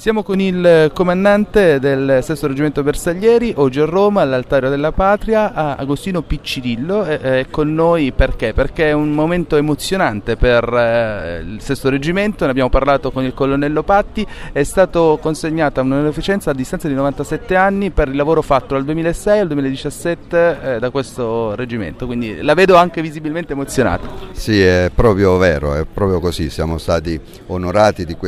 Siamo con il comandante del Sesto Reggimento Bersaglieri, oggi a Roma, all'Altare della Patria, Agostino Piccirillo. È con noi perché? Perché è un momento emozionante per il Sesto Reggimento. Ne abbiamo parlato con il colonnello Patti. È stato consegnata un'onorificenza a distanza di 97 anni per il lavoro fatto dal 2006 al 2017 da questo reggimento, quindi la vedo anche visibilmente emozionato. Sì, è proprio vero, è proprio così, siamo stati onorati di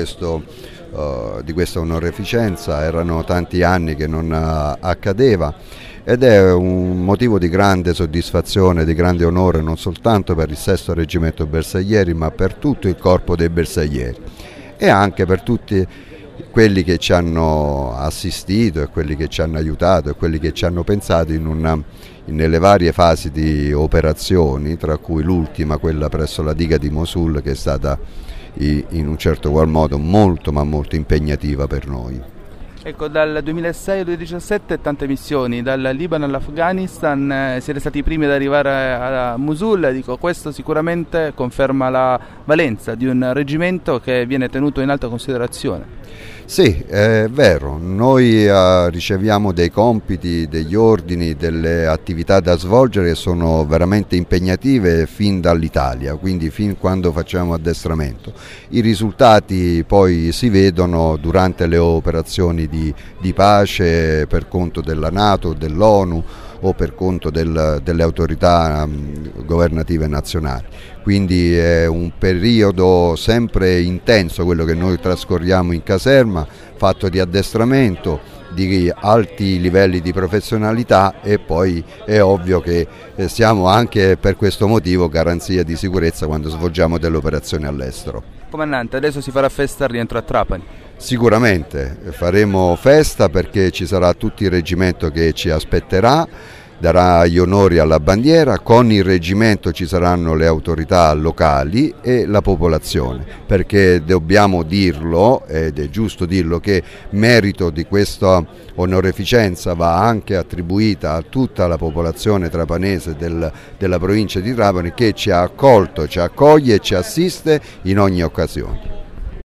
questa onorificenza. Erano tanti anni che non accadeva ed è un motivo di grande soddisfazione, di grande onore non soltanto per il Sesto Reggimento Bersaglieri, ma per tutto il corpo dei bersaglieri e anche per tutti quelli che ci hanno assistito e quelli che ci hanno aiutato e quelli che ci hanno pensato nelle varie fasi di operazioni, tra cui l'ultima, quella presso la diga di Mosul, che è stata in un certo qual modo molto ma molto impegnativa per noi. Ecco, dal 2006 al 2017 tante missioni, dal Libano all'Afghanistan, siete stati i primi ad arrivare a Mosul. Dico, questo sicuramente conferma la valenza di un reggimento che viene tenuto in alta considerazione. Sì, è vero, noi riceviamo dei compiti, degli ordini, delle attività da svolgere che sono veramente impegnative fin dall'Italia, quindi fin quando facciamo addestramento. I risultati poi si vedono durante le operazioni di pace per conto della NATO, dell'ONU o per conto delle autorità governative nazionali. Quindi è un periodo sempre intenso quello che noi trascorriamo in caserma, fatto di addestramento, di alti livelli di professionalità, e poi è ovvio che siamo anche per questo motivo garanzia di sicurezza quando svolgiamo delle operazioni all'estero. Comandante, adesso si farà festa al rientro a Trapani. Sicuramente faremo festa perché ci sarà tutto il reggimento che ci aspetterà, darà gli onori alla bandiera. Con il reggimento ci saranno le autorità locali e la popolazione, perché dobbiamo dirlo, ed è giusto dirlo, che merito di questa onorificenza va anche attribuita a tutta la popolazione trapanese della provincia di Trapani, che ci ha accolto, ci accoglie e ci assiste in ogni occasione.